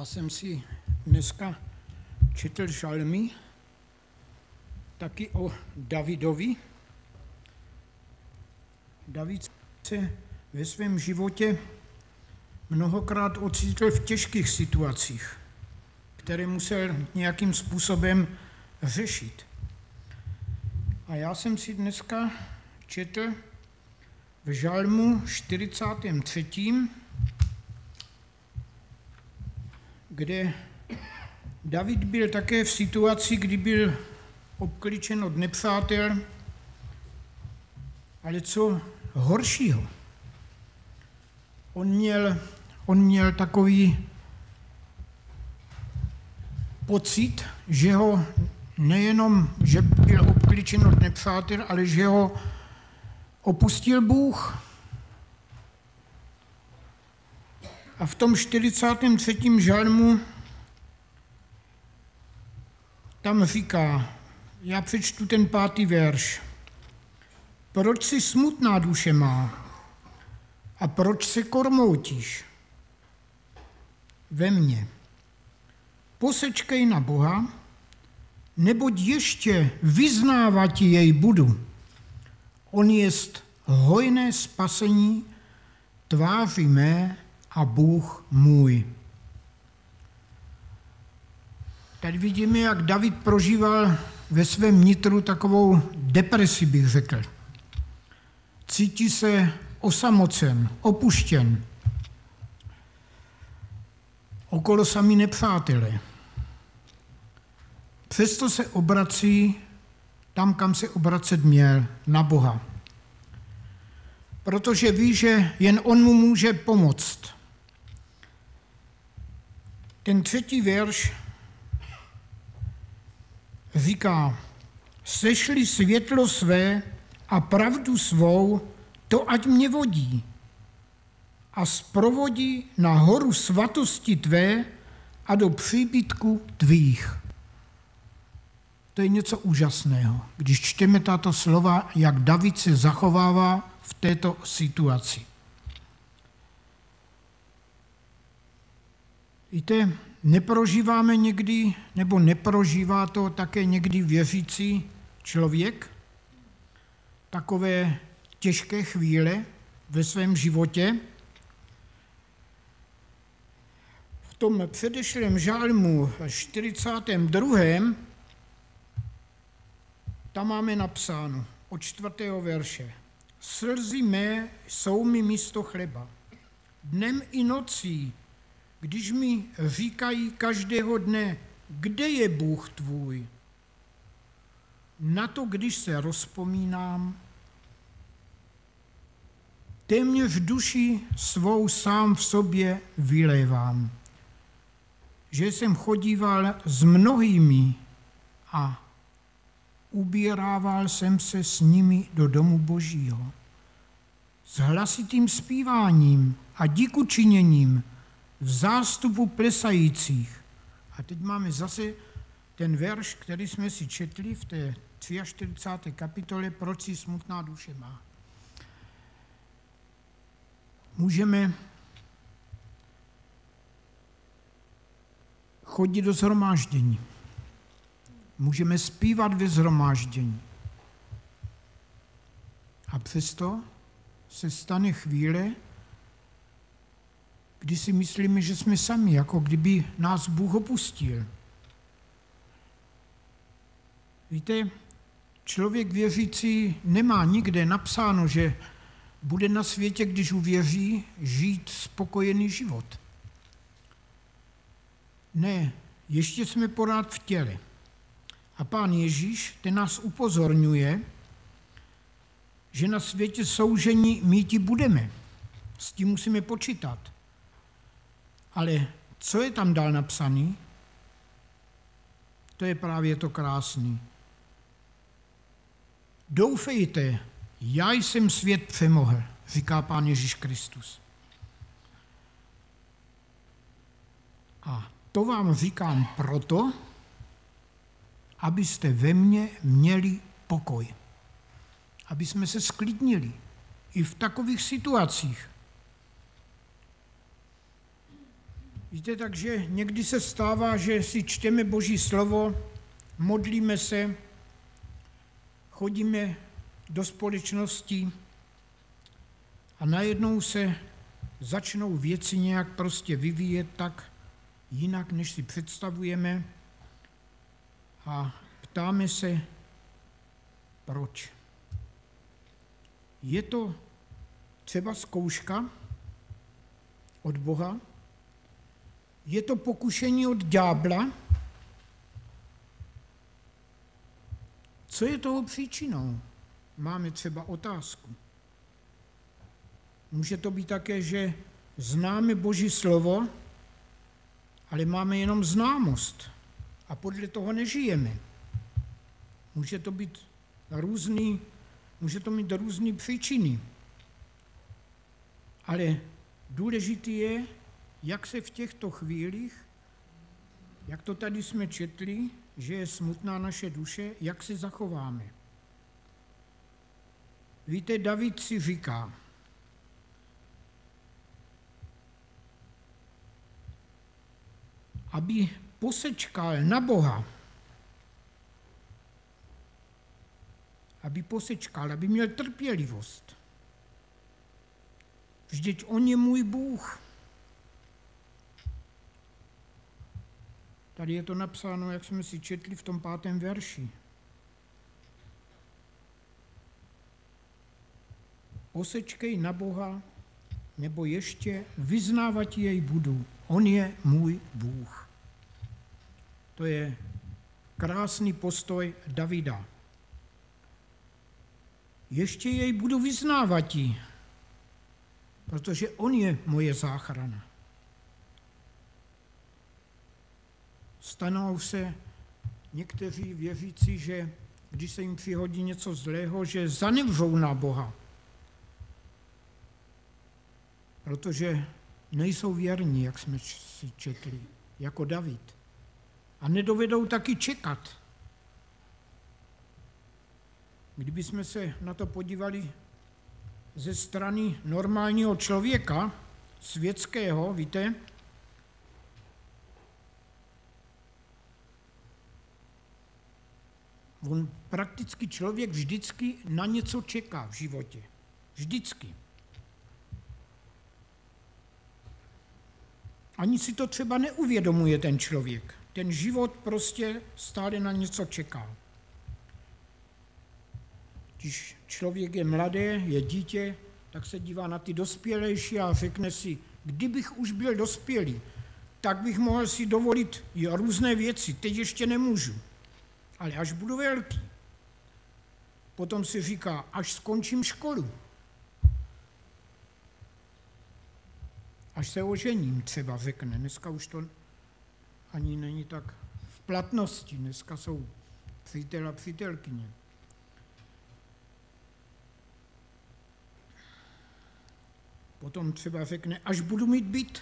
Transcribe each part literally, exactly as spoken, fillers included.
jsem si dneska četl žalmy, taky o Davidovi. David se ve svém životě mnohokrát ocitl v těžkých situacích, které musel nějakým způsobem řešit. A já jsem si dneska četl v žalmu čtyřicátém třetím kde David byl také v situaci, kdy byl obklíčen od nepřátel, ale co horšího. On měl, on měl takový pocit, že ho nejenom, že byl obklíčen od nepřátel, ale že ho opustil Bůh. A v tom čtyřicátém třetím žalmu tam říká, já přečtu ten pátý verš. Proč si smutná duše má a proč se kormoutíš ve mně? Posečkej na Boha, neboť ještě vyznávat jej budu. On jest hojné spasení tváři mé a Bůh můj. Tady vidíme, jak David prožíval ve svém nitru takovou depresi, bych řekl. Cítí se osamocen, opuštěn. Okolo samí nepřátelé. Přesto se obrací tam, kam se obracet měl, na Boha. Protože ví, že jen on mu může pomoct. Ten třetí verš říká, sešli světlo své a pravdu svou, to ať mě vodí a zprovodí na horu svatosti tvé a do příbytku tvých. To je něco úžasného, když čteme tato slova, jak David se zachovává v této situaci. Víte, neprožíváme někdy, nebo neprožívá to také někdy věřící člověk, takové těžké chvíle ve svém životě. V tom předešlém žalmu čtyřicátém druhém tam máme napsáno od čtvrtého verše. Slzy mé jsou mi místo chleba. Dnem i nocí, když mi říkají každého dne, kde je Bůh tvůj? Na to, když se rozpomínám, téměř duši svou sám v sobě vylévám, že jsem chodíval s mnohými a ubírával jsem se s nimi do domu Božího. S hlasitým zpíváním a díkučiněním v zástupu plesajících. A teď máme zase ten verš, který jsme si četli v té čtyřicáté třetí kapitole, proč si smutná duše má. Můžeme chodit do shromáždění. Můžeme zpívat ve shromáždění. A přesto se stane chvíle, kdy si myslíme, že jsme sami, jako kdyby nás Bůh opustil. Víte, člověk věřící nemá nikde napsáno, že bude na světě, když uvěří, žít spokojený život. Ne, ještě jsme pořád v těle. A Pán Ježíš, ten nás upozorňuje, že na světě soužení míti budeme. S tím musíme počítat. Ale co je tam dál napsaný? To je právě to krásný. Doufejte, já jsem svět přemohl, říká Pán Ježíš Kristus. A to vám říkám proto, abyste ve mně měli pokoj. Aby jsme se sklidnili i v takových situacích. Víte, takže někdy se stává, že si čteme Boží slovo, modlíme se, chodíme do společnosti a najednou se začnou věci nějak prostě vyvíjet tak jinak, než si představujeme a ptáme se, proč. Je to třeba zkouška od Boha? Je to pokušení od ďábla? Co je toho příčinou? Máme třeba otázku. Může to být také, že známe Boží slovo, ale máme jenom známost a podle toho nežijeme. Může to být různý, může to mít různé příčiny. Ale důležité je, jak se v těchto chvílích, jak to tady jsme četli, že je smutná naše duše, jak se zachováme. Víte, David si říká, aby posečkal na Boha, aby posečkal, aby měl trpělivost. Vždyť on je můj Bůh. Tady je to napsáno, jak jsme si četli v tom pátém verši. Posečkej na Boha, nebo ještě vyznávat jej budu. On je můj Bůh. To je krásný postoj Davida. Ještě jej budu vyznávat, protože on je moje záchrana. Stanou se někteří věřící, že když se jim přihodí něco zlého, že zanevřou na Boha, protože nejsou věrní, jak jsme si četli, jako David. A nedovedou taky čekat. Kdyby jsme se na to podívali ze strany normálního člověka, světského, víte, on prakticky člověk vždycky na něco čeká v životě. Vždycky. Ani si to třeba neuvědomuje ten člověk. Ten život prostě stále na něco čeká. Když člověk je mladý, je dítě, tak se dívá na ty dospělejší a řekne si, kdybych už byl dospělý, tak bych mohl si dovolit jo, různé věci, teď ještě nemůžu. Ale až budu velký. Potom si říká, až skončím školu. Až se ožením, třeba řekne. Dneska už to ani není tak v platnosti. Dneska jsou přítel a přítelkyně. Potom třeba řekne, až budu mít byt.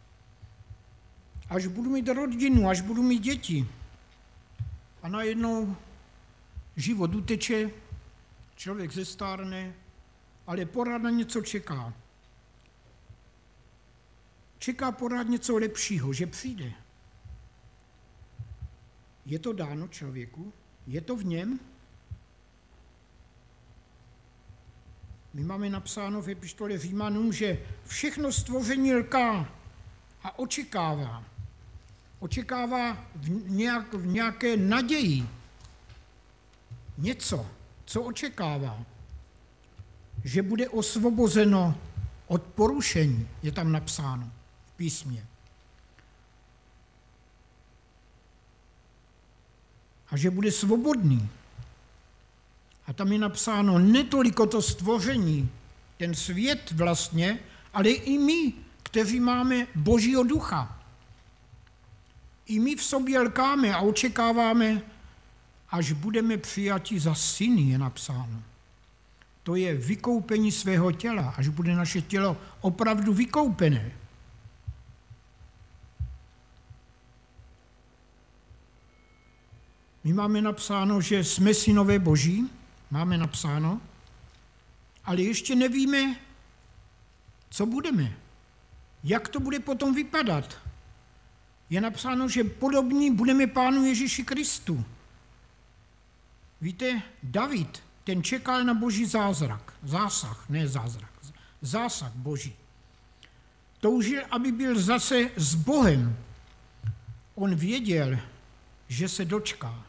Až budu mít rodinu, až budu mít děti. A najednou život uteče, člověk zestárne, ale pořád na něco čeká. Čeká pořád něco lepšího, že přijde. Je to dáno člověku? Je to v něm? My máme napsáno v epištole Římanům, že všechno stvoření lká a očekává. Očekává v, nějak, v nějaké naději něco, co očekává, že bude osvobozeno od porušení, je tam napsáno v písmě. A že bude svobodný. A tam je napsáno netoliko to stvoření, ten svět vlastně, ale i my, kteří máme Božího ducha. I my v sobě lkáme a očekáváme, až budeme přijati za syny, je napsáno. To je vykoupení svého těla, až bude naše tělo opravdu vykoupené. My máme napsáno, že jsme synové Boží, máme napsáno, ale ještě nevíme, co budeme. Jak to bude potom vypadat. je napsáno, že podobní budeme Pánu Ježíši Kristu. Víte, David, ten čekal na Boží zázrak, zásah, ne zázrak, zásah Boží. Toužil, aby byl zase s Bohem. On věděl, že se dočká.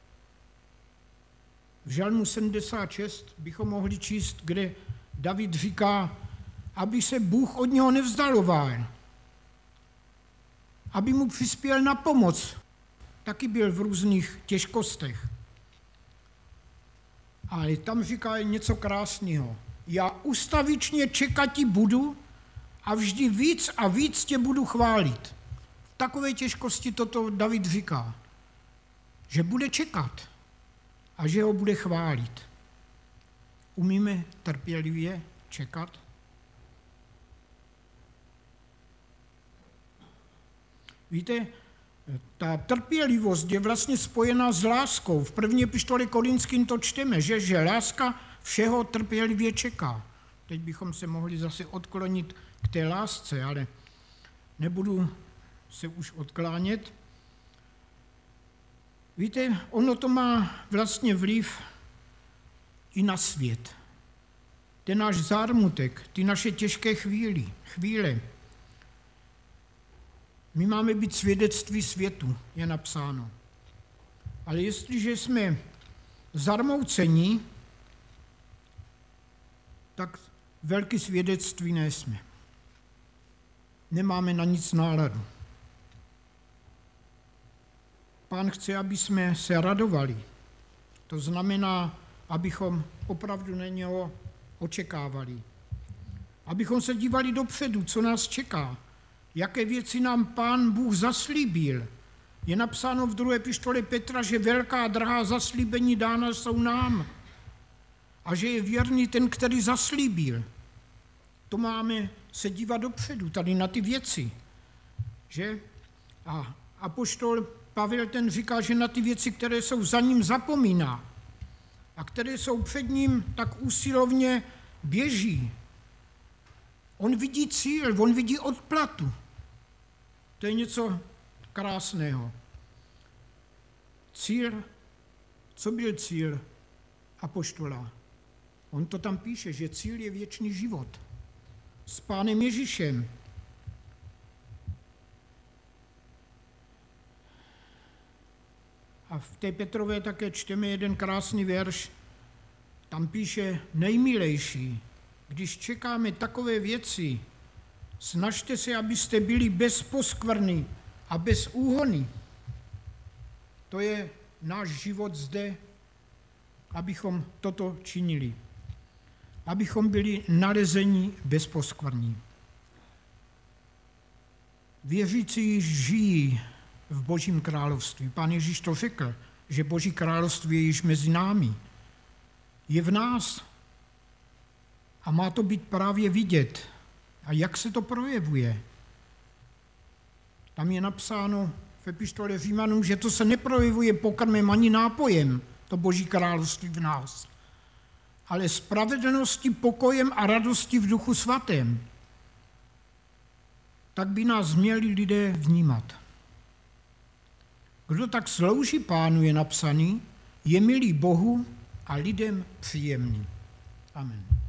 V Žalmu sedmdesát šest bychom mohli číst, kde David říká, aby se Bůh od něho nevzdaloval, aby mu přispěl na pomoc. Taky byl v různých těžkostech. Ale tam říká něco krásného. Já ustavičně čekat ti budu a vždy víc a víc tě budu chválit. V takové těžkosti toto David říká, že bude čekat a že ho bude chválit. Umíme trpělivě čekat? Víte, ta trpělivost je vlastně spojená s láskou. V první epištole Korinským to čteme, že, že láska všeho trpělivě čeká. Teď bychom se mohli zase odklonit k té lásce, ale nebudu se už odklánět. Víte, ono to má vlastně vliv i na svět. Ten náš zármutek, ty naše těžké chvíli, chvíle. My máme být svědectví světu, je napsáno. Ale jestliže jsme zarmouceni, tak velké svědectví nejsme. Nemáme na nic náladu. Pán chce, aby jsme se radovali. To znamená, abychom opravdu na něho očekávali. Abychom se dívali dopředu, co nás čeká. Jaké věci nám Pán Bůh zaslíbil. Je napsáno v druhé epištole Petra, že velká drahá zaslíbení dána jsou nám. A že je věrný ten, který zaslíbil. To máme se dívat dopředu, tady na ty věci. Že? A apoštol Pavel ten říká, že na ty věci, které jsou za ním, zapomíná. A které jsou před ním, tak úsilovně běží. On vidí cíl, on vidí odplatu. To je něco krásného. Cíl, co byl cíl apoštola? On to tam píše, že cíl je věčný život s Pánem Ježíšem. A v té Petrové také čteme jeden krásný verš. Tam píše nejmilejší, když čekáme takové věci, snažte se, abyste byli bez poskvrny a bez úhony. To je náš život zde, abychom toto činili. Abychom byli nalezeni bez poskvrní. Věřící žijí v Božím království. Pán Ježíš to řekl, že Boží království je již mezi námi. Je v nás a má to být právě vidět. A jak se to projevuje? Tam je napsáno v epištole Římanům, že to se neprojevuje pokrmem ani nápojem, to Boží království v nás, ale spravedlností, pokojem a radostí v Duchu Svatém. Tak by nás měli lidé vnímat. Kdo tak slouží Pánu, je napsaný, je milý Bohu a lidem příjemný. Amen.